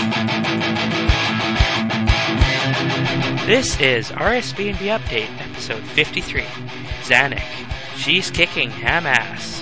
This is RSB&B Update, episode 53. Zanuck. She's kicking ham ass.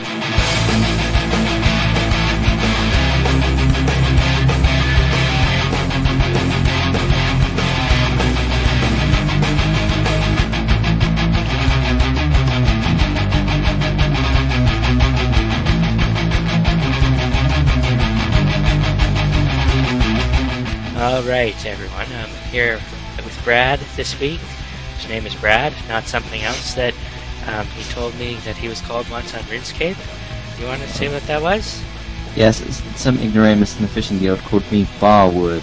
Alright, everyone. I'm here with Brad this week. His name is Brad, not something else that he told me that he was called once on RuneScape. You want to say what that was? Yes, it's some ignoramus in the fishing guild called me Barwood.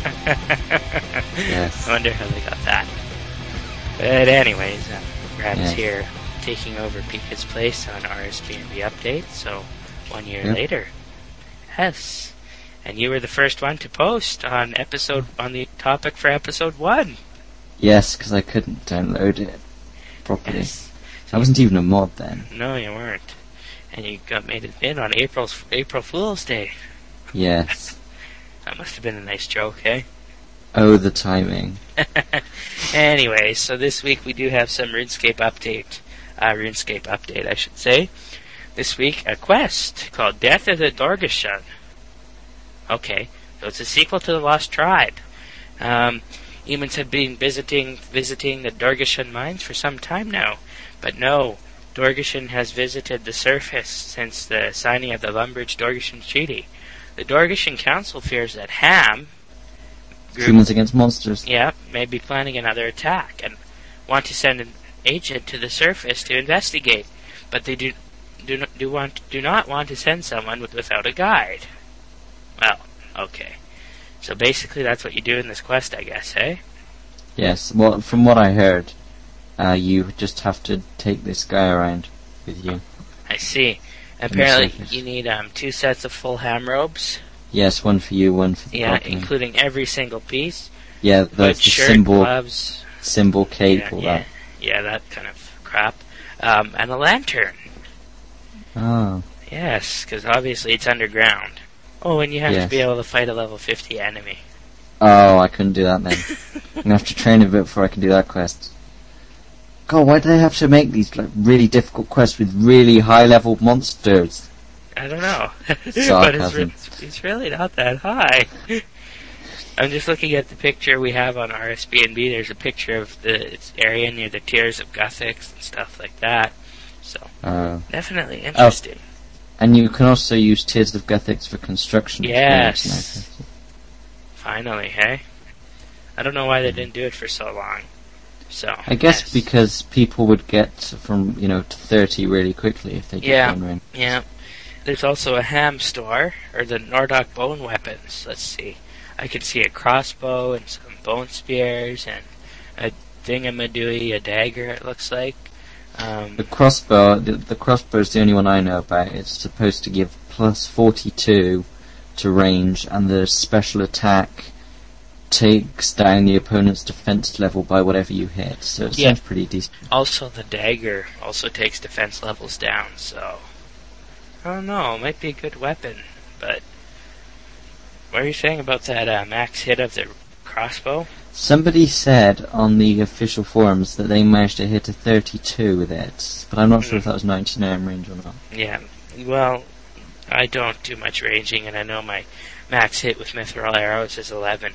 Yes. I wonder how they got that. But anyways, Brad's here taking over Pika's place on RSB&B Update, so 1 year later. Yes. And you were the first one to post on the topic for episode 1. Yes, because I couldn't download it properly. Yes. I wasn't even a mod then. No, you weren't. And you made it in on April Fool's Day. Yes. That must have been a nice joke, eh? Oh, the timing. Anyway, so this week we do have some RuneScape update, I should say. This week, a quest called Death of the Dorgeshuun. Okay, so it's a sequel to The Lost Tribe. Humans have been visiting the Dorgeshuun mines for some time now, but no, Dorgeshuun has visited the surface since the signing of the Lumbridge-Dorgeshuun Treaty. The Dorgeshuun Council fears that Ham... Humans against monsters. Yeah, may be planning another attack, and want to send an agent to the surface to investigate, but they do not want to send someone without a guide. Well, okay. So basically that's what you do in this quest, I guess, eh? Yes, well, from what I heard, you just have to take this guy around with you. I see. Apparently you need 2 sets of full ham robes. Yes, one for you, one for the company. Including every single piece. Yeah, the shirt, symbol, gloves, cape, all that. Yeah, that kind of crap. And a lantern. Oh. Yes, because obviously it's underground. Oh, and you have to be able to fight a level 50 enemy. Oh, I couldn't do that then. I'm going to have to train a bit before I can do that quest. God, why do they have to make these really difficult quests with really high-level monsters? I don't know. But it's really not that high. I'm just looking at the picture we have on RSB&B. There's a picture of this area near the Tears of Guthix and stuff like that. So, definitely interesting. And you can also use Tears of Guthix for construction. Yes. Finally, hey? I don't know why they didn't do it for so long. So I guess because people would get from, to 30 really quickly if they get one ring. Yeah. There's also a ham store, or the Nordok bone weapons. Let's see. I can see a crossbow and some bone spears and a dingamadooey, a dagger, it looks like. The crossbow is the only one I know about. It's supposed to give plus 42 to range, and the special attack takes down the opponent's defense level by whatever you hit, so it sounds pretty decent. Also, the dagger also takes defense levels down, so... I don't know, it might be a good weapon, but... What are you saying about that max hit of the crossbow? Somebody said on the official forums that they managed to hit a 32 with it, but I'm not sure if that was 99 range or not. Yeah, well, I don't do much ranging, and I know my max hit with mithril arrows is 11.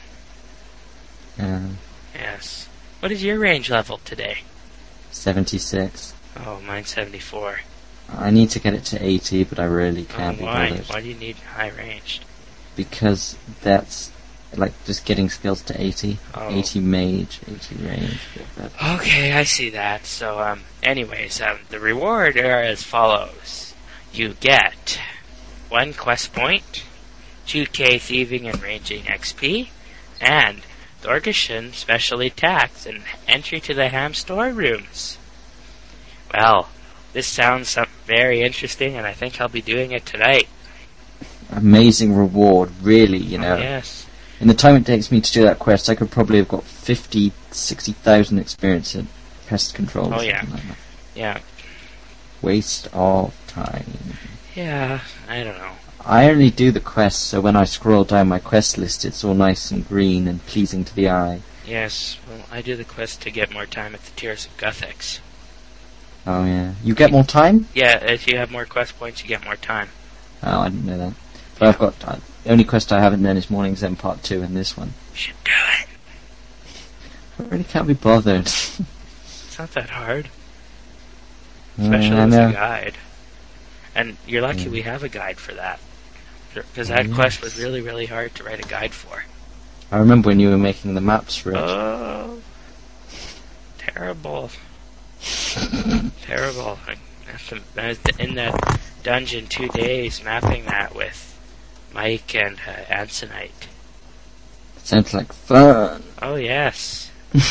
Yes. What is your range level today? 76. Oh, mine's 74. I need to get it to 80, but I really can't be bothered. Why do you need high ranged? Because that's like just getting skills to 80. 80 mage, 80 range. Okay, I see that. So, anyways, the reward are as follows. You get 1 quest point, 2k thieving and ranging XP, and Dorgeshuun special attacks and entry to the ham storerooms. Well, this sounds very interesting, and I think I'll be doing it tonight. Amazing reward, really, Yes. In the time it takes me to do that quest, I could probably have got 60,000 experience in pest control. Oh, yeah. Like that. Yeah. Waste of time. Yeah, I don't know. I only do the quests, so when I scroll down my quest list, it's all nice and green and pleasing to the eye. Yes, well, I do the quest to get more time at the Tears of Guthix. Oh, yeah. You get more time? Yeah, if you have more quest points, you get more time. Oh, I didn't know that. But I've got... the only quest I haven't done is Morning's End Part 2 and this one. You should do it. I really can't be bothered. It's not that hard. Especially with a guide. And you're lucky we have a guide for that. Because that quest was really, really hard to write a guide for. I remember when you were making the maps for it. Oh, terrible. Terrible. I was in that dungeon 2 days mapping that with Mike and Ansonite. Sounds like fun. Oh, yes.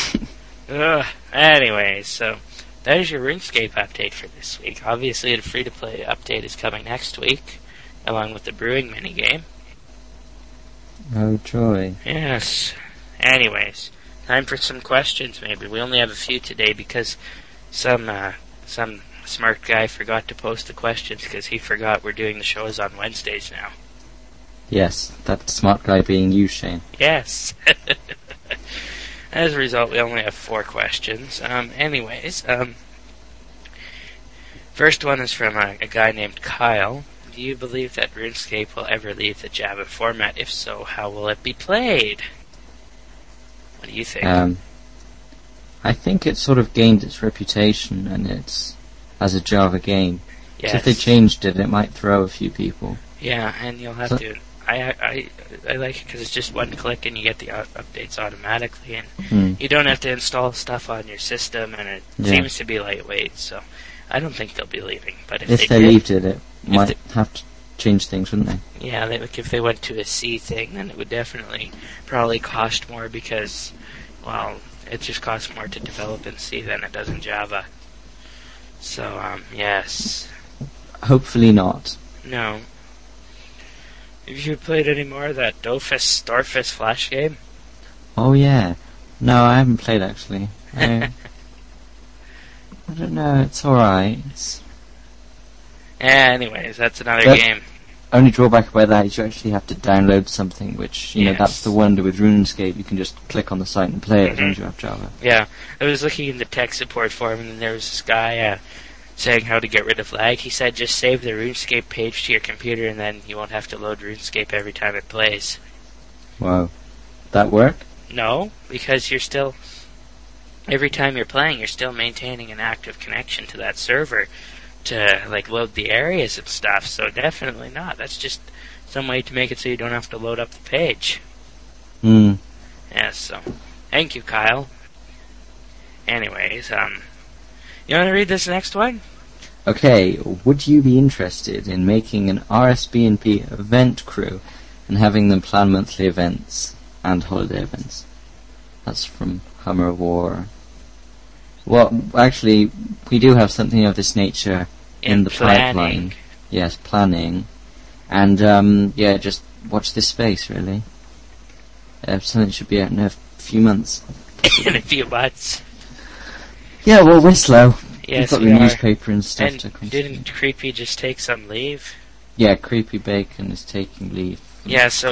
Anyway, so that is your RuneScape update for this week. Obviously, the free-to-play update is coming next week, along with the brewing minigame. Oh, joy. Yes. Anyways, time for some questions, maybe. We only have a few today because some smart guy forgot to post the questions because he forgot we're doing the shows on Wednesdays now. Yes, that smart guy being you, Shane. Yes. As a result, we only have 4 questions. First one is from a guy named Kyle. Do you believe that RuneScape will ever leave the Java format? If so, how will it be played? What do you think? I think it sort of gained its reputation and it's as a Java game. Yes. So if they changed it, it might throw a few people. Yeah, and you'll have to... I like it because it's just one click and you get the updates automatically, and you don't have to install stuff on your system, and it seems to be lightweight, so I don't think they'll be leaving. But if they leaved it might have to change things, wouldn't they? Yeah, if they went to a C thing, then it would probably cost more because, well, it just costs more to develop in C than it does in Java. So, yes. Hopefully not. No. Have you played any more of that Starfish Flash game? Oh, yeah. No, I haven't played, actually. I don't know, it's alright. Anyways, that's another game. Only drawback about that is you actually have to download something, which, you know, that's the wonder with RuneScape. You can just click on the site and play it as long as you have Java. Yeah, I was looking in the tech support forum, and there was this guy saying how to get rid of lag. He said just save the RuneScape page to your computer, and then you won't have to load RuneScape every time it plays. Wow. That work? No, because you're still... Every time you're playing, you're still maintaining an active connection to that server to, like, load the areas and stuff, so definitely not. That's just some way to make it so you don't have to load up the page. Yeah, so... Thank you, Kyle. Anyways, you want to read this next one? Okay, would you be interested in making an RSBNP event crew and having them plan monthly events and holiday events? That's from Hummer War. Well, actually, we do have something of this nature in the pipeline. Yes, planning. And, just watch this space, really. Something should be out in a few months. In a few months. Yeah, well, we're slow. Yes, we've got the newspaper and stuff to consider. Didn't Creepy just take some leave? Yeah, Creepy Bacon is taking leave. Yeah, so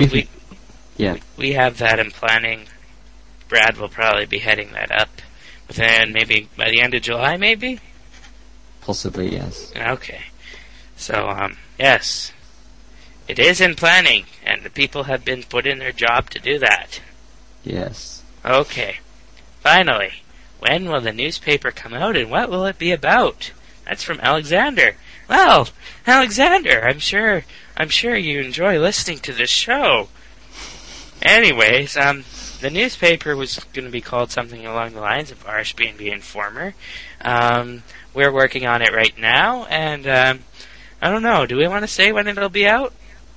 we have that in planning. Brad will probably be heading that up. But then maybe by the end of July, maybe? Possibly, yes. Okay. So, yes. It is in planning, and the people have been put in their job to do that. Yes. Okay. Finally. When will the newspaper come out, and what will it be about? That's from Alexander. Well, Alexander, I'm sure you enjoy listening to this show. Anyways, the newspaper was going to be called something along the lines of RSBNB Informer. We're working on it right now, and I don't know. Do we want to say when it'll be out?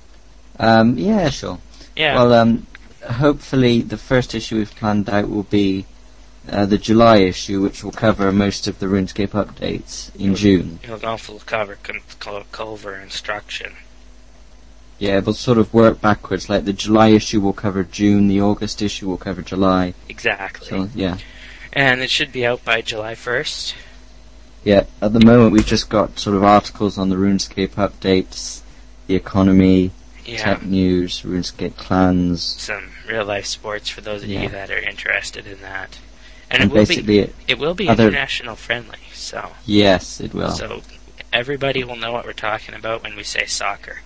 Yeah, sure. Yeah. Well, hopefully the first issue we've planned out will be the July issue, which will cover most of the RuneScape updates in June. It'll also cover cover instruction. Yeah, we'll sort of work backwards. Like the July issue will cover June, the August issue will cover July. Exactly. So, yeah. And it should be out by July 1st. Yeah, at the moment we've just got sort of articles on the RuneScape updates, the economy, tech news, RuneScape clans. Some real-life sports for those of you that are interested in that. And And it will be international friendly, so... Yes, it will. So everybody will know what we're talking about when we say soccer.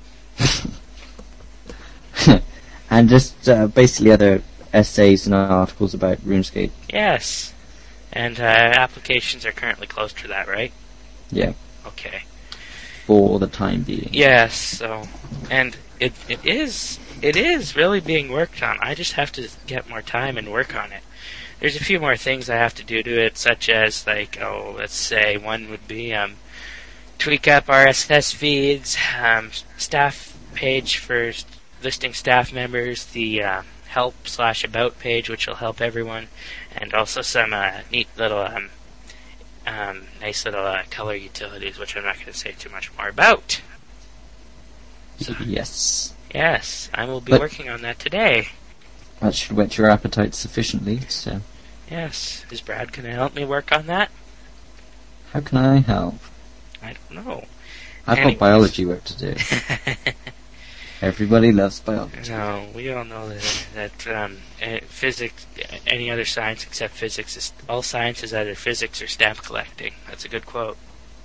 And just basically other essays and articles about RuneScape. Yes. And applications are currently closed for that, right? Yeah. Okay. For the time being. Yes, so... And it is really being worked on. I just have to get more time and work on it. There's a few more things I have to do to it, such as, like, let's say one would be tweak up RSS feeds, staff page for listing staff members, the help/about page, which will help everyone, and also some neat little, nice little color utilities, which I'm not going to say too much more about. So, yes. Yes, I will be working on that today. That should whet your appetite sufficiently, so... Yes. Is Brad going to help me work on that? How can I help? I don't know. I've got biology work to do. Everybody loves biology. No, we all know that physics, any other science except physics, all science is either physics or stamp collecting. That's a good quote.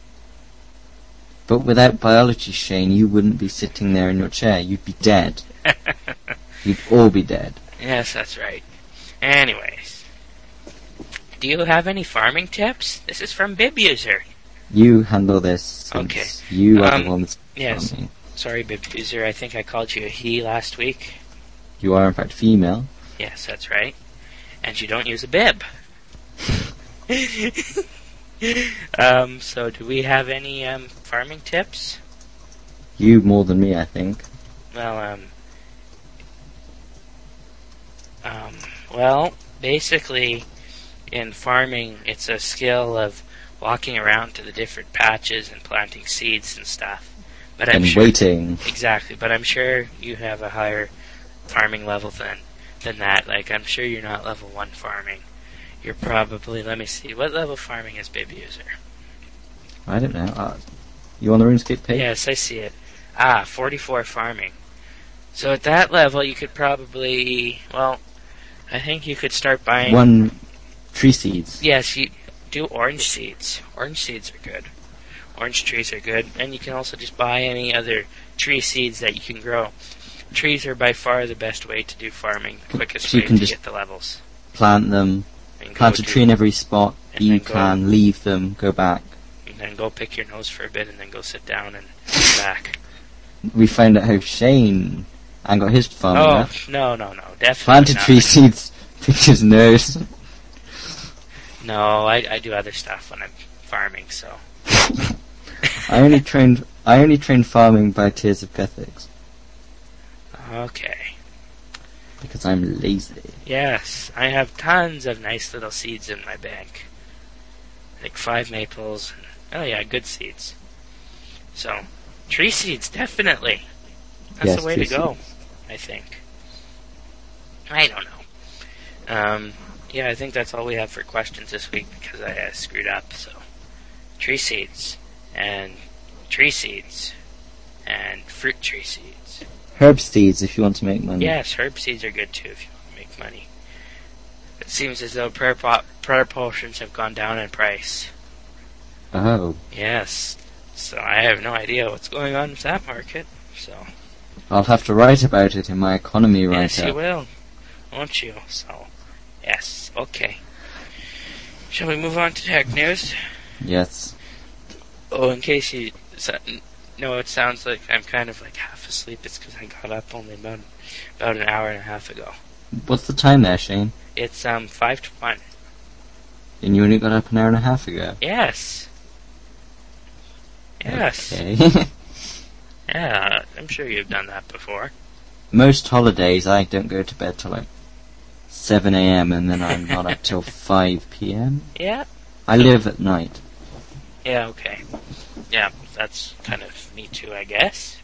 But without biology, Shane, you wouldn't be sitting there in your chair. You'd be dead. You'd all be dead. Yes, that's right. Anyways, do you have any farming tips? This is from BibUser. You handle this. Okay. You are the one that's yes. farming. Sorry, BibUser. I think I called you a he last week. You are, in fact, female. Yes, that's right. And you don't use a bib. So do we have any farming tips? You more than me, I think. Well, basically, in farming, it's a skill of walking around to the different patches and planting seeds and stuff. But I'm sure, waiting. Exactly, but I'm sure you have a higher farming level than that. Like, I'm sure you're not level 1 farming. You're probably, let me see, what level farming is BibUser? I don't know. You on the RuneScape page? Yes, I see it. 44 farming. So at that level, you could probably, I think you could start buying... 1 tree seeds. Yes, you do orange seeds. Orange seeds are good. Orange trees are good. And you can also just buy any other tree seeds that you can grow. Trees are by far the best way to do farming. The quickest way to get the levels. Plant them. Plant a tree in every spot. You can leave them, go back. And then go pick your nose for a bit and then go sit down and come back. We found out how Shane got his farming. No, definitely planted not. Tree seeds, picked his nose. No, I do other stuff when I'm farming, so. I only trained farming by Tears of Guthix. Okay. Because I'm lazy. Yes, I have tons of nice little seeds in my bank. Like 5 maples. Good seeds. So, tree seeds, definitely. That's the way to go, I think. I don't know. I think that's all we have for questions this week because I screwed up, so. Tree seeds. And tree seeds. And fruit tree seeds. Herb seeds if you want to make money. Yes, herb seeds are good too if you want to make money. It seems as though prayer potions have gone down in price. Oh. Yes. So I have no idea what's going on with that market. So I'll have to write about it in my economy write-up. Yes, you will. Won't you? So, yes. Okay. Shall we move on to tech news? Yes. Oh, in case you know, it sounds like I'm kind of like half asleep. It's because I got up only about an hour and a half ago. What's the time there, Shane? It's 5 to 1. And you only got up an hour and a half ago? Yes. Yes. Okay. Yeah, I'm sure you've done that before. Most holidays I don't go to bed till like 7 a.m. and then I'm not up till 5 p.m. Yeah. I live at night. Yeah, okay. Yeah, that's kind of me too, I guess.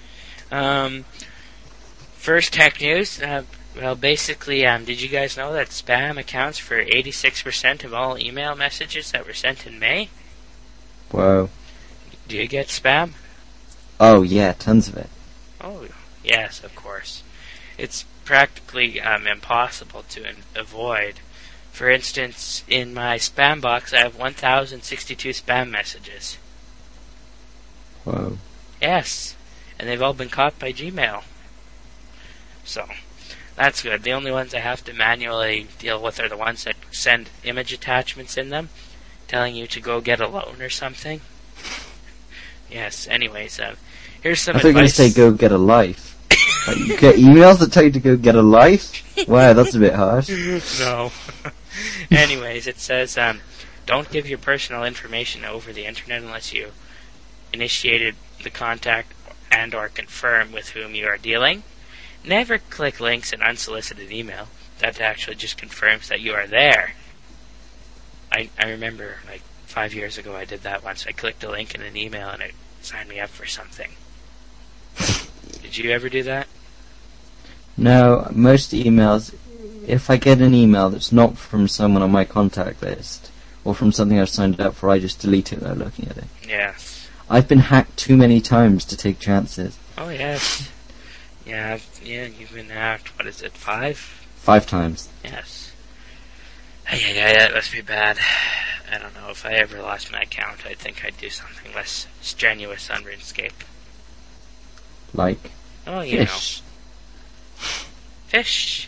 First tech news. Basically, did you guys know that spam accounts for 86% of all email messages that were sent in May? Whoa. Do you get spam? Oh, yeah, tons of it. Oh, Yes, of course. It's practically impossible to avoid. For instance, in my spam box, I have 1,062 spam messages. Whoa. Yes, and they've all been caught by Gmail. So, that's good. The only ones I have to manually deal with are the ones that send image attachments in them, telling you to go get a loan or something. Yes, anyways, here's some I thought you were going advice. to say go get a life. Like, you get emails that tell you to go get a life? Wow, that's a bit harsh. No. Anyways, it says, don't give your personal information over the internet unless you initiated the contact and or confirm with whom you are dealing. Never click links in unsolicited email. That actually just confirms that you are there. I remember, like, 5 years ago I did that once. I clicked a link in an email and it signed me up for something. Did you ever do that? No, most emails, if I get an email that's not from someone on my contact list, or from something I've signed up for, I just delete it without looking at it. Yes. I've been hacked too many times to take chances. Oh, yes. Yeah, you've been hacked. What is it, 5? 5 times. Yes. Yeah, that must be bad. I don't know. If I ever lost my account, I think I'd do something less strenuous on RuneScape. Like Oh, you fish. know. Fish.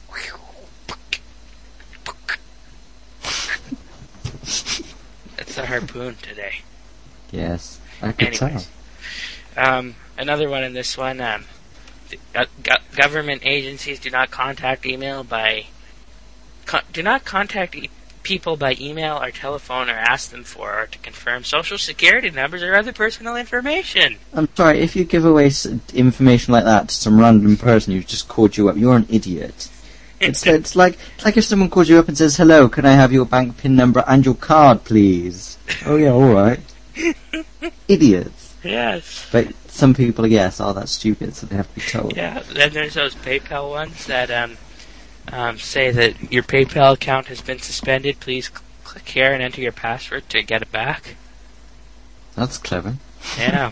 It's a harpoon today. Yes, I could Anyways. Another one in this one. Government agencies do not contact email by... do not contact people by email or telephone or ask them for or to confirm social security numbers or other personal information. I'm sorry, if you give away information like that to some random person who's just called you up, you're an idiot. It's like if someone calls you up and says, hello, can I have your bank PIN number and your card, please? Oh yeah, alright. Idiots. Yes. But some people, yes, are that stupid, so they have to be told. Yeah, then there's those PayPal ones that say that your PayPal account has been suspended. Please click here and enter your password to get it back. That's clever. Yeah.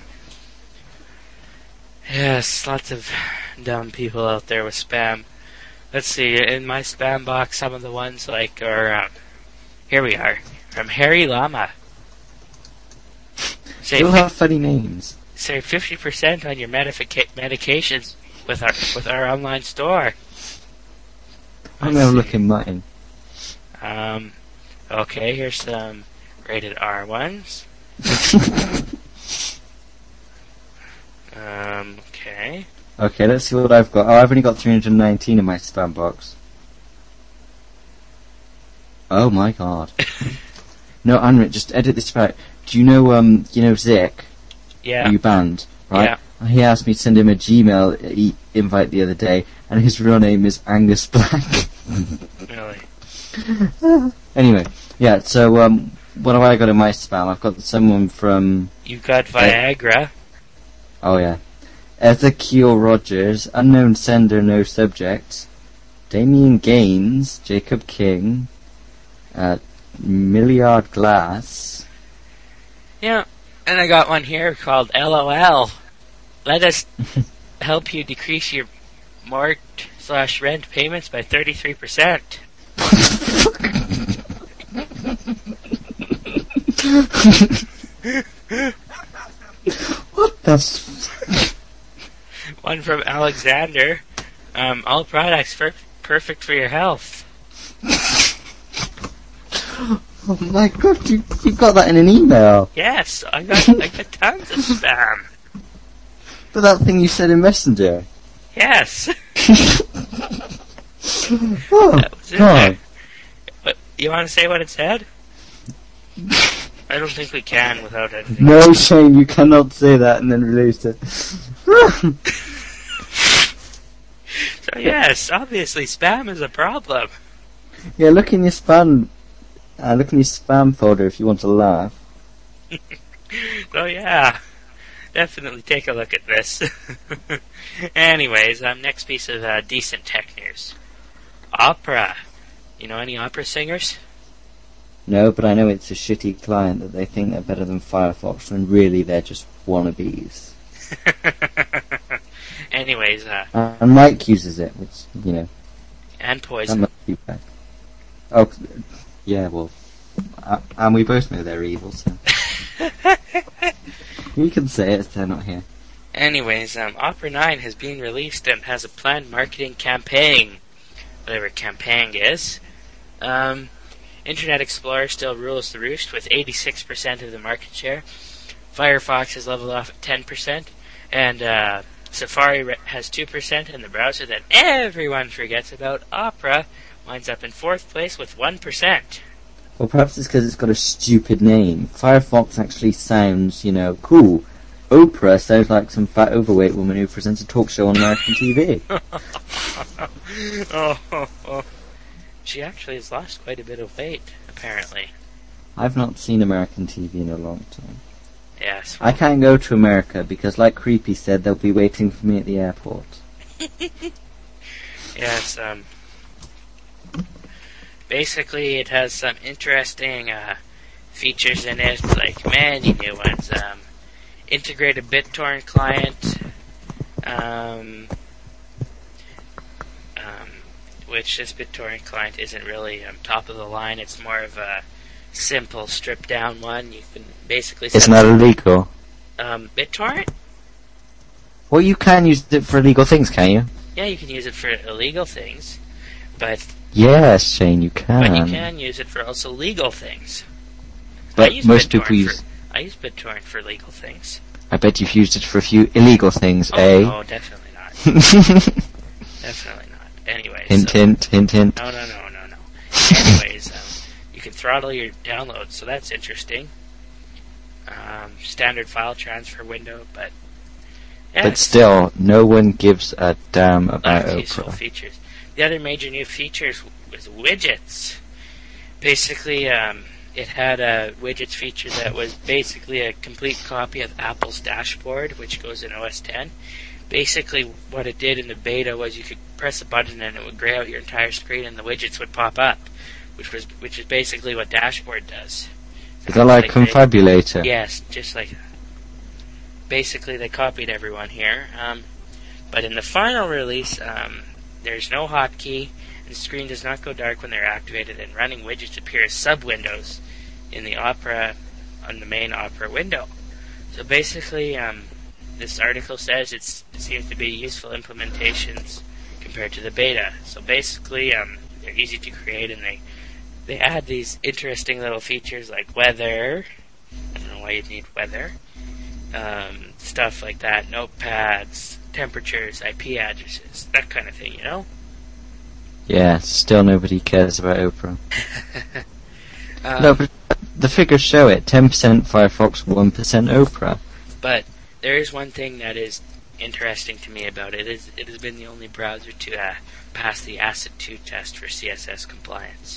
Yes, lots of dumb people out there with spam. Let's see, in my spam box, some of the ones are, here we are, from Harry Llama. They all have funny names. Save 50% on your medications with our online store. I'm going to look in mine. Okay, here's some rated R ones. Okay. Okay, let's see what I've got. Oh, I've only got 319 in my spam box. Oh my god. No, Anrit, just edit this back. Do you know Zik? Yeah. You banned, right? Yeah. He asked me to send him a Gmail invite the other day, and his real name is Angus Black. Really? Anyway, yeah, so, what have I got in my spam? I've got someone from... You've got Viagra. Oh, yeah. Ezekiel Rogers, unknown sender, no subject. Damien Gaines, Jacob King, Milliard Glass. Yeah, and I got one here called LOL. Let us help you decrease your mortgage/rent payments by 33%. What the One from Alexander. All products perfect for your health. Oh my god, you got that in an email. Yes, I got tons of spam. But that thing you said in Messenger. Yes. Oh, That was in god. there. But you want to say what it said? I don't think we can without editing. No, Shane, you cannot say that and then release it. So yes, obviously spam is a problem. Yeah, look in your spam. Look in your spam folder if you want to laugh. So yeah, definitely take a look at this. Anyways, next piece of decent tech news. Opera. You know any opera singers? No, but I know it's a shitty client that they think they're better than Firefox when really they're just wannabes. Anyways, And Mike uses it, which, you know, and that Poison. must be bad. Oh, yeah, well, and we both know they're evil, so you can say it, they're not here. Anyways, Opera 9 has been released and has a planned marketing campaign. Whatever campaign is. Internet Explorer still rules the roost with 86% of the market share. Firefox has leveled off at 10%. And Safari has 2%. And the browser that everyone forgets about, Opera, winds up in 4th place with 1%. Well, perhaps it's because it's got a stupid name. Firefox actually sounds, you know, cool. Oprah sounds like some fat overweight woman who presents a talk show on American TV. She actually has lost quite a bit of weight, apparently. I've not seen American TV in a long time. Yes. I can't go to America because, like Creepy said, they'll be waiting for me at the airport. Yes, basically it has some interesting features in it, like many new ones. Integrated BitTorrent client, which this BitTorrent client isn't really top of the line. It's more of a simple, stripped down one. You can basically. It's not illegal. BitTorrent? Well, you can use it for illegal things, can you? Yeah, you can use it for illegal things, but yes, Shane, you can. But you can use it for also legal things. But most people use. I use BitTorrent for legal things. I bet you've used it for a few illegal things, oh, eh? No, definitely not. Definitely not. Anyways. Hint, hint. No. Anyways, you can throttle your downloads, so that's interesting. Standard file transfer window, but... Yeah, but still, no one gives a damn about Opera. Useful features. The other major new features was widgets. Basically, it had a widgets feature that was basically a complete copy of Apple's dashboard, which goes in OS X. Basically, what it did in the beta was you could press a button and it would gray out your entire screen and the widgets would pop up, which is basically what Dashboard does. Is that like Confabulator? Yes, just like that. Basically, they copied everyone here. But in the final release, there's no hotkey, and the screen does not go dark when they're activated, and running widgets appear as sub-windows in the Opera, on the main Opera window. So basically, this article says it seems to be useful implementations compared to the beta. So basically, they're easy to create, and they add these interesting little features like weather. I don't know why you'd need weather. Stuff like that, notepads, temperatures, IP addresses, that kind of thing, you know? Yeah, still nobody cares about Opera. No, but the figures show it. 10% Firefox, 1% Opera. But there is one thing that is interesting to me about it. It has been the only browser to pass the ACID-2 test for CSS compliance.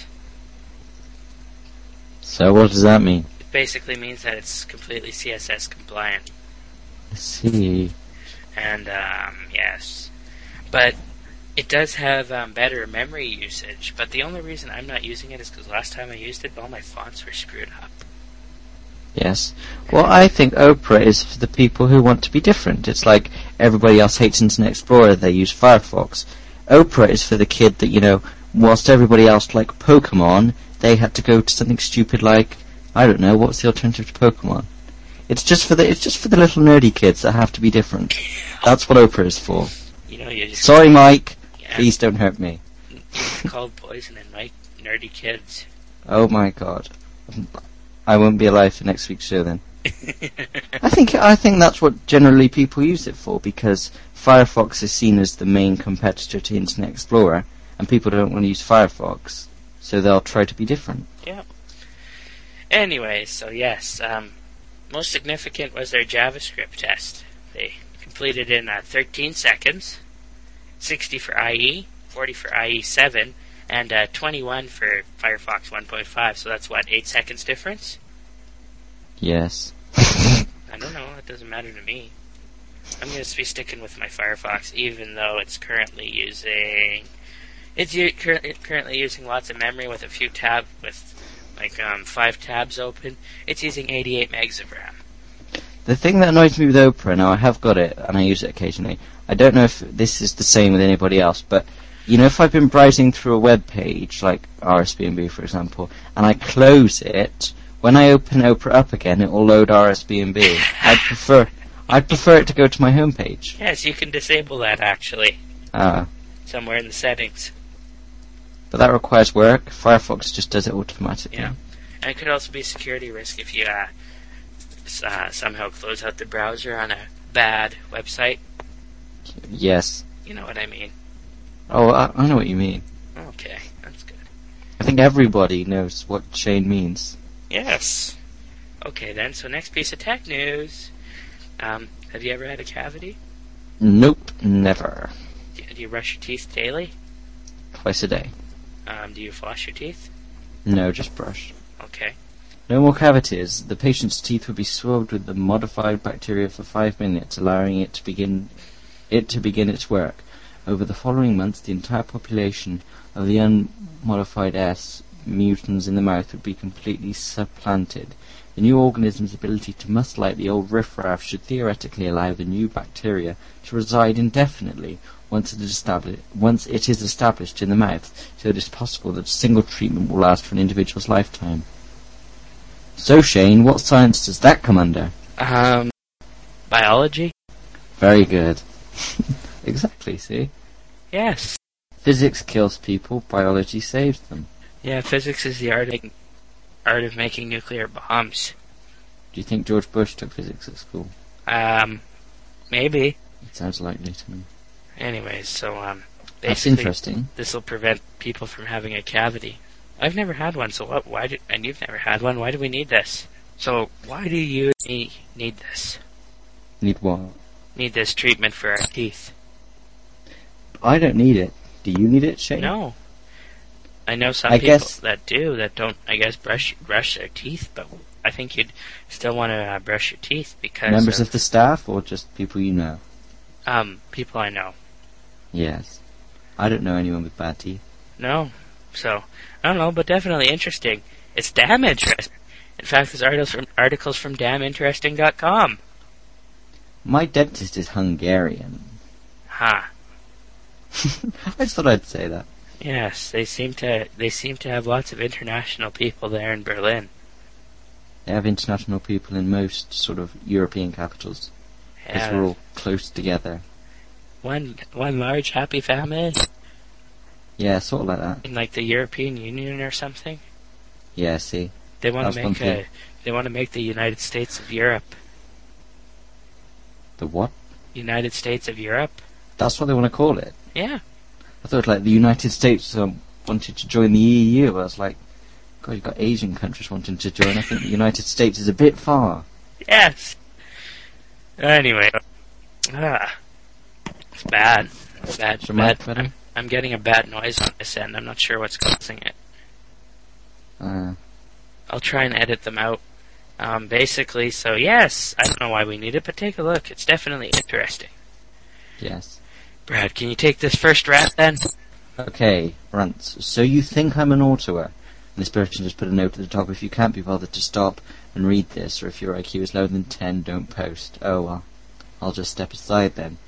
So what does that mean? It basically means that it's completely CSS compliant. I see. And, yes. But it does have better memory usage, but the only reason I'm not using it is because last time I used it, all my fonts were screwed up. Yes. Well, I think Opera is for the people who want to be different. It's like everybody else hates Internet Explorer, they use Firefox. Opera is for the kid that, you know, whilst everybody else liked Pokemon, they had to go to something stupid like, I don't know, what's the alternative to Pokemon? It's just for the little nerdy kids that have to be different. That's what Opera is for. You know, you just sorry, Mike. Yeah. Please don't hurt me. You called Poison and Mike nerdy kids. Oh my god. I won't be alive for next week's show then. I think that's what generally people use it for, because Firefox is seen as the main competitor to Internet Explorer, and people don't want to use Firefox, so they'll try to be different. Yeah. Anyway, so yes, most significant was their JavaScript test. They completed in 13 seconds, 60 for IE, 40 for IE7, and 21 for Firefox 1.5. So that's what, 8 seconds difference? Yes. I don't know. It doesn't matter to me. I'm going to be sticking with my Firefox, even though it's currently using lots of memory with a few with 5 tabs open. It's using 88 megs of RAM. The thing that annoys me with Opera, now I have got it, and I use it occasionally, I don't know if this is the same with anybody else, but, you know, if I've been browsing through a web page, like RSBNB for example, and I close it, when I open Opera up again, it will load RSBNB. I'd prefer it to go to my homepage. Yes, you can disable that, actually. Ah. Somewhere in the settings. But that requires work. Firefox just does it automatically. Yeah. And it could also be a security risk if you somehow close out the browser on a bad website. Yes. You know what I mean. Oh, I know what you mean. Okay, that's good. I think everybody knows what Shane means. Yes. Okay then, so next piece of tech news. Have you ever had a cavity? Nope, never. Do you brush your teeth daily? Twice a day. Do you floss your teeth? No, just brush. Okay. No more cavities. The patient's teeth would be swabbed with the modified bacteria for 5 minutes, allowing it to begin its work. Over the following months, the entire population of the unmodified S mutants in the mouth would be completely supplanted. The new organism's ability to muscleite the old riffraff should theoretically allow the new bacteria to reside indefinitely once it is established in the mouth, so it is possible that a single treatment will last for an individual's lifetime. So, Shane, what science does that come under? Biology? Very good. Exactly, see? Yes. Physics kills people, biology saves them. Yeah, physics is the art of making nuclear bombs. Do you think George Bush took physics at school? Maybe. It sounds likely to me. Anyways, so, basically, that's interesting. This will prevent people from having a cavity. I've never had one, so and you've never had one, why do we need this? So, why do you need this? Need what? Need this treatment for our teeth. I don't need it. Do you need it, Shane? No. I know some people that do, that don't, I guess, brush their teeth, but I think you'd still want to brush your teeth because... Members of the staff, or just people you know? People I know. Yes. I don't know anyone with bad teeth. No. So, I don't know, but definitely interesting. It's damn interesting. In fact, there's articles from damninteresting.com. My dentist is Hungarian. Ha. I just thought I'd say that. Yes, they seem to have lots of international people there in Berlin. They have international people in most sort of European capitals. Because Yeah. we're all close together. One large happy family? Yeah, sort of like that. In like the European Union or something? Yeah, see. They want That's one to thing. make the United States of Europe. The what? United States of Europe? That's what they want to call it. Yeah. I thought like the United States wanted to join the EU. I was like, God, you've got Asian countries wanting to join. I think the United States is a bit far. Yes. Anyway. It's bad. It's bad. Is your mic better? I'm getting a bad noise on this end. I'm not sure what's causing it. I'll try and edit them out. Basically, so yes, I don't know why we need it, but take a look. It's definitely interesting. Yes. Brad, can you take this first rant then? Okay, Rants. So you think I'm an autoer? And this person just put a note at the top. If you can't be bothered to stop and read this, or if your IQ is lower than 10, don't post. Oh well. I'll just step aside then.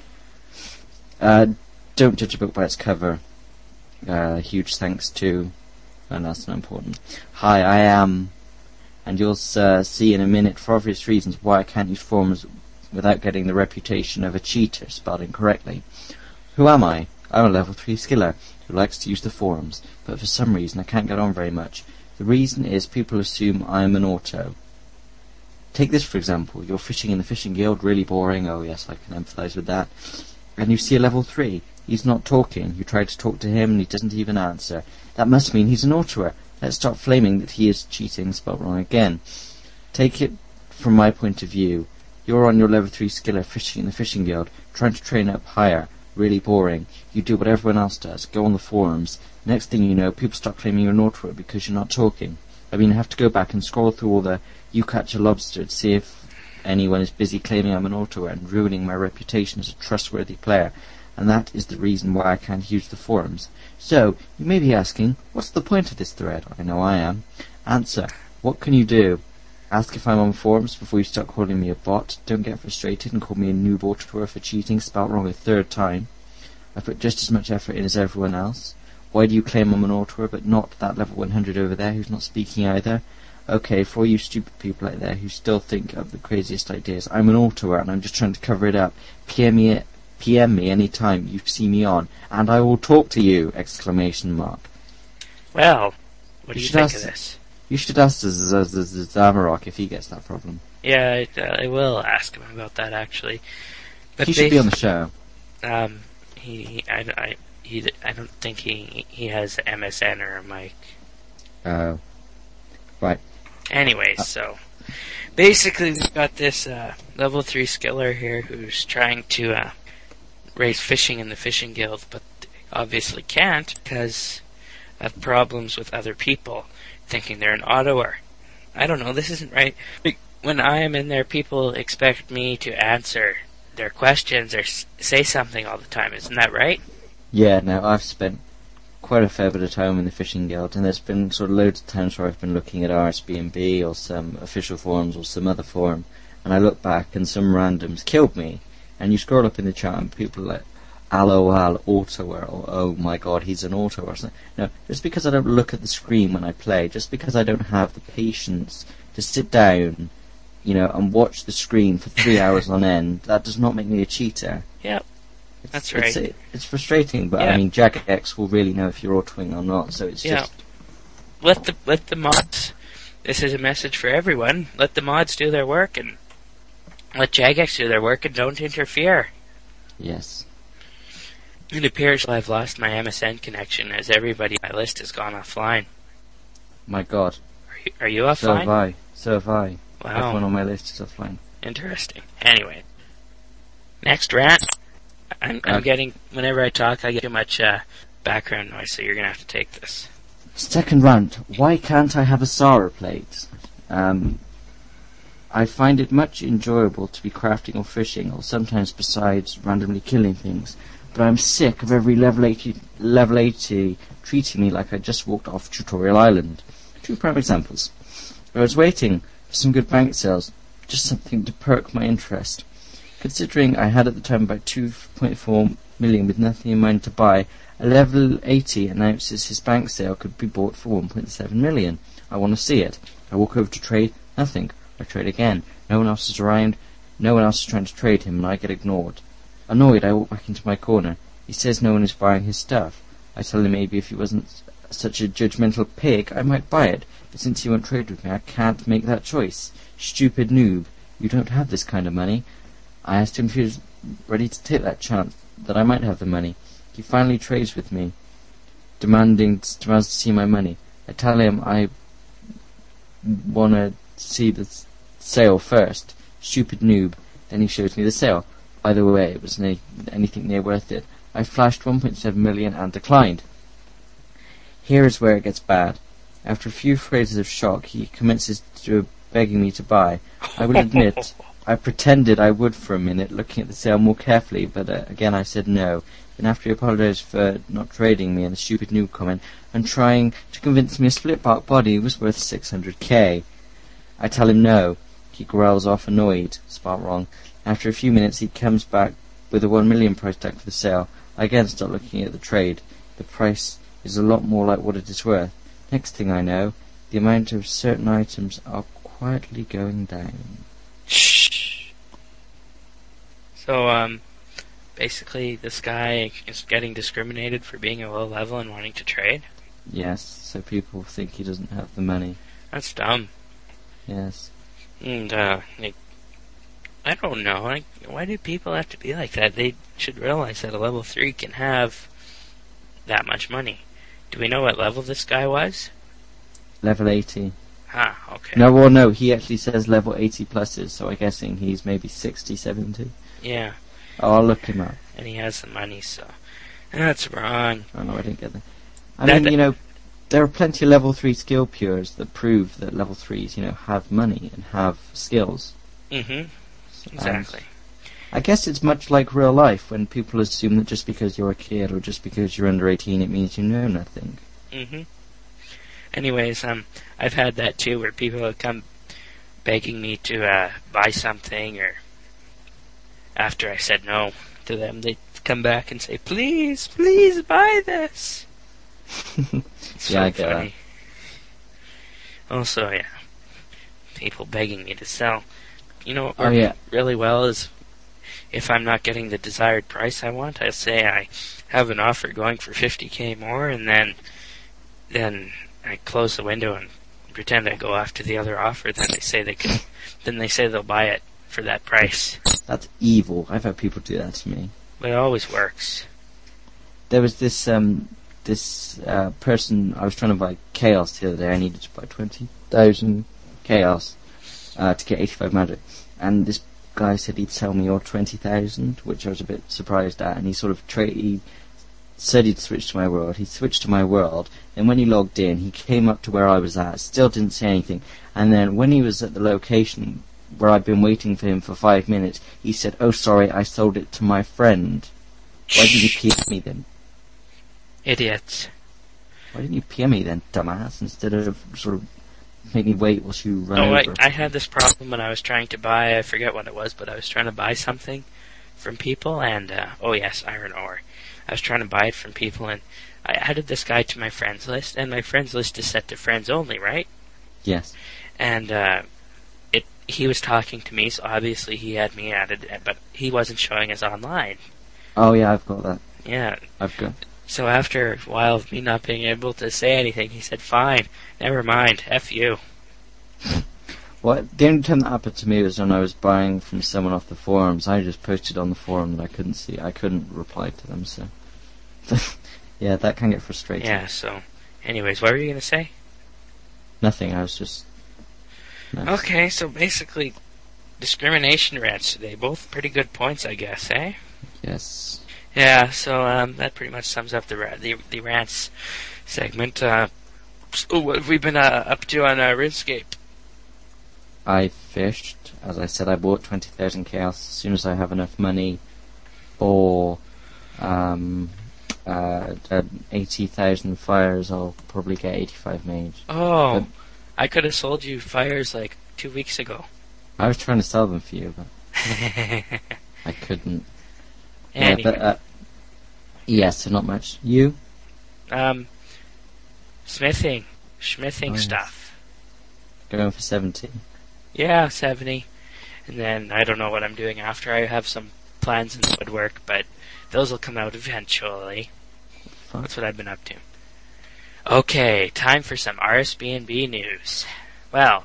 Don't judge a book by its cover. Huge thanks to... And that's not important. Hi, I am... And you'll see in a minute, for obvious reasons, why I can't use forums without getting the reputation of a cheater, spelled incorrectly. Who am I? I'm a level 3 skiller who likes to use the forums, but for some reason I can't get on very much. The reason is people assume I am an auto. Take this for example. You're fishing in the fishing guild, really boring. Oh yes, I can empathise with that. And you see a level 3. He's not talking. You try to talk to him and he doesn't even answer. That must mean he's an autoer. Let's stop flaming that he is cheating, spelled wrong again. Take it from my point of view. You're on your level 3 skiller fishing in the fishing guild, trying to train up higher. Really boring. You do what everyone else does. Go on the forums. Next thing you know, people start claiming you're an autoer because you're not talking. I mean, I have to go back and scroll through all the You Catch a Lobster to see if anyone is busy claiming I'm an autoer and ruining my reputation as a trustworthy player. And that is the reason why I can't use the forums. So, you may be asking, what's the point of this thread? I know I am. Answer, what can you do? Ask if I'm on forums before you start calling me a bot. Don't get frustrated and call me a noob autorer for cheating, spelt wrong a third time. I put just as much effort in as everyone else. Why do you claim I'm an autorer but not that level 100 over there who's not speaking either? Okay, for all you stupid people out there who still think of the craziest ideas, I'm an autorer and I'm just trying to cover it up. PM me any time you see me on, and I will talk to you! Exclamation mark. Well, what do you think of this? You should ask Zamarok if he gets that problem. Yeah, I will ask him about that actually. But he should be on the show. I don't think he has MSN or a mic. Oh, right. Anyways, so basically we've got this level 3 skiller here who's trying to raise fishing in the fishing guild, but obviously can't because of problems with other people thinking they're an autoer. I don't know, this isn't right. When I am in there, people expect me to answer their questions or say something all the time. Isn't that right? Yeah, now I've spent quite a fair bit of time in the fishing guild, and there's been sort of loads of times where I've been looking at RSB&B or some official forums or some other forum, and I look back and some randoms killed me, and you scroll up in the chat and people are like, LOL, autoer, oh my god, he's an autoer or something. No, just because I don't look at the screen when I play, just because I don't have the patience to sit down, and watch the screen for 3 hours on end, that does not make me a cheater. Yep, that's right. It's frustrating, but I mean, Jagex will really know if you're autoing or not, so it's just... Let the mods, this is a message for everyone, let the mods do their work, and let Jagex do their work, and don't interfere. Yes. It appears I've lost my MSN connection as everybody on my list has gone offline. My god. Are you offline? So have I. Wow. Everyone on my list is offline. Interesting. Anyway. Next rant. I'm getting, whenever I talk, I get too much background noise, so you're going to have to take this. Second rant. Why can't I have a Sara plate? I find it much enjoyable to be crafting or fishing, or sometimes besides randomly killing things. But I'm sick of every level 80 treating me like I just walked off Tutorial Island. 2 prime examples. I was waiting for some good bank sales, just something to perk my interest. Considering I had at the time about 2.4 million with nothing in mind to buy, a level 80 announces his bank sale could be bought for 1.7 million. I want to see it. I walk over to trade, nothing. I trade again. No one else is around. No one else is trying to trade him, and I get ignored. Annoyed, I walk back into my corner. He says no one is buying his stuff. I tell him maybe if he wasn't such a judgmental pig, I might buy it. But since he won't trade with me, I can't make that choice. Stupid noob. You don't have this kind of money. I asked him if he was ready to take that chance, that I might have the money. He finally trades with me, demands to see my money. I tell him I want to see the sale first. Stupid noob. Then he shows me the sale. By the way, it was anything near worth it. I flashed 1.7 million and declined. Here is where it gets bad. After a few phrases of shock, he commences to begging me to buy. I will admit, I pretended I would for a minute, looking at the sale more carefully, but again I said no. Then after he apologized for not trading me and the stupid noob comment, and trying to convince me a split bark body was worth 600k. I tell him no. He growls off annoyed. Spot wrong. After a few minutes he comes back with a 1 million price tag for the sale. I again start looking at the trade. The price is a lot more like what it is worth. Next thing I know, the amount of certain items are quietly going down. Shh. So, basically this guy is getting discriminated for being a low level and wanting to trade? Yes, so people think he doesn't have the money. That's dumb. Yes. And, I don't know. Why do people have to be like that? They should realize that a level 3 can have that much money. Do we know what level this guy was? Level 80. Okay. No, he actually says level 80 pluses, so I'm guessing he's maybe 60, 70. Yeah. Oh, I'll look him up. And he has the money, so... That's wrong. Oh, no, I didn't get that. I mean, there are plenty of level 3 skill pures that prove that level 3s, have money and have skills. Mm-hmm. Exactly. I guess it's much like real life, when people assume that just because you're a kid or just because you're under 18 it means you know nothing. Mm-hmm. Anyways, I've had that too, where people have come begging me to buy something, or after I said no to them, they'd come back and say, please, please buy this. It's Yeah, so I get funny. Also, yeah, people begging me to sell. You know what works really well is if I'm not getting the desired price I want, I'll say I have an offer going for 50k more, and then I close the window and pretend I go after the other offer. Then they say they'll buy it for that price. That's evil. I've had people do that to me. But it always works. There was this person, I was trying to buy Chaos the other day. I needed to buy 20,000 Chaos to get 85 magic. And this guy said he'd sell me all 20,000, which I was a bit surprised at. And he sort of he said he'd switch to my world. He switched to my world, and when he logged in, he came up to where I was at, still didn't say anything. And then when he was at the location where I'd been waiting for him for 5 minutes, he said, "Oh, sorry, I sold it to my friend." Why did you PM me then? Idiots. Why didn't you PM me then, dumbass, instead of sort of make me wait whilst you run over? I had this problem when I was trying to buy, I forget what it was, but I was trying to buy something from people, and, iron ore. I was trying to buy it from people, and I added this guy to my friends list, and my friends list is set to friends only, right? Yes. And, he was talking to me, so obviously he had me added, but he wasn't showing us online. Oh yeah, I've got that. Yeah. I've got. So after a while of me not being able to say anything, he said, "Fine, never mind, F you." Well, the only time that happened to me was when I was buying from someone off the forums. I just posted on the forum that I couldn't see. I couldn't reply to them, so... yeah, that can get frustrating. Yeah, so... Anyways, what were you going to say? Nothing, I was just... Nice. Okay, so basically, discrimination rants today. Both pretty good points, I guess, eh? Yes. Yeah, so that pretty much sums up the rants segment. So what have we been up to on RuneScape? I fished. As I said, I bought 20,000 Chaos. As soon as I have enough money or 80,000 fires, I'll probably get 85 mage. Oh, but I could have sold you fires like 2 weeks ago. I was trying to sell them for you, but I couldn't. Anyway. Yeah, but, so not much. You? Smithing yes. stuff. Going for 70. Yeah, 70. And then I don't know what I'm doing after. I have some plans in the woodwork, but those will come out eventually. Fun. That's what I've been up to. Okay, time for some RSBNB news. Well,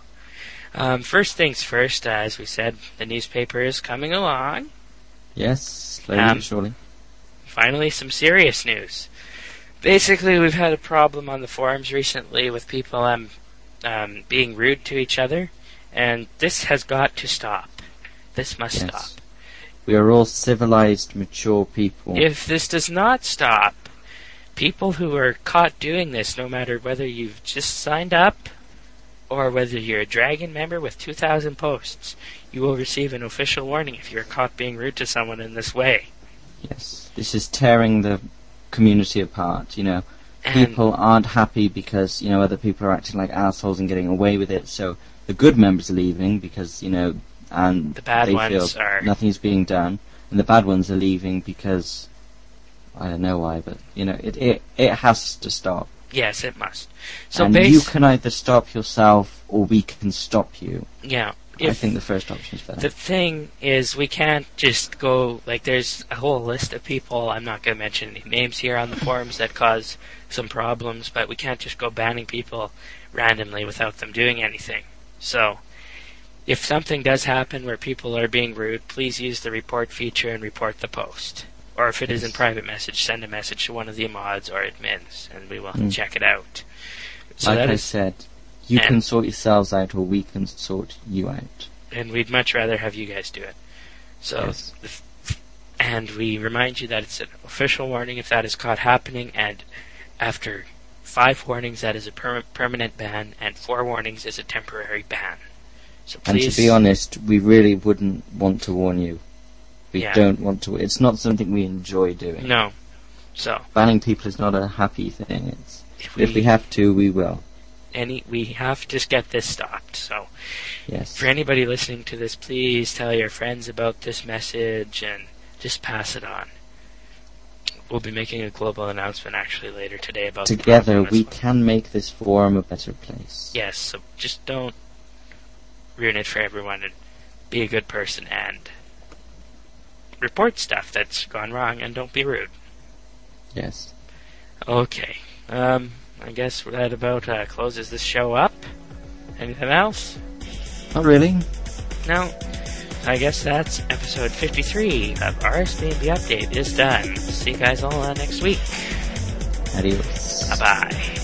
first things first, as we said, the newspaper is coming along. Yes, slowly but surely. Finally, some serious news. Basically, we've had a problem on the forums recently with people being rude to each other, and this has got to stop. This must stop. We are all civilized, mature people. If this does not stop, people who are caught doing this, no matter whether you've just signed up or whether you're a Dragon member with 2,000 posts, you will receive an official warning if you're caught being rude to someone in this way. Yes, this is tearing the community apart, you know. People aren't happy because, you know, other people are acting like assholes and getting away with it, so the good members are leaving because, you know, and the bad they ones feel are... nothing's being done, and the bad ones are leaving because... I don't know why, but, you know, it has to stop. Yes, it must. So and you can either stop yourself, or we can stop you. Yeah. I think the first option is better. The thing is, we can't just go, like, there's a whole list of people, I'm not going to mention any names here on the forums that cause some problems, but we can't just go banning people randomly without them doing anything. So, if something does happen where people are being rude, please use the report feature and report the post. Or if it is in private message, send a message to one of the mods or admins, and we will check it out. So like I said, you can sort yourselves out, or we can sort you out. And we'd much rather have you guys do it. So, yes. And we remind you that it's an official warning if that is caught happening, and after 5 warnings, that is a permanent ban, and 4 warnings is a temporary ban. So please... And to be honest, we really wouldn't want to warn you. We don't want to. It's not something we enjoy doing. No. So banning people is not a happy thing. If we have to, we will. we have to get this stopped. So, Yes. for anybody listening to this, please tell your friends about this message and just pass it on. We'll be making a global announcement actually later today about Together we can make this forum a better place. Yes, so just don't ruin it for everyone, and be a good person and report stuff that's gone wrong, and don't be rude. Yes. Okay. I guess that about closes this show up. Anything else? Not really. No. I guess that's episode 53 of RSBNB Update is done. See you guys all next week. Adios. Bye-bye.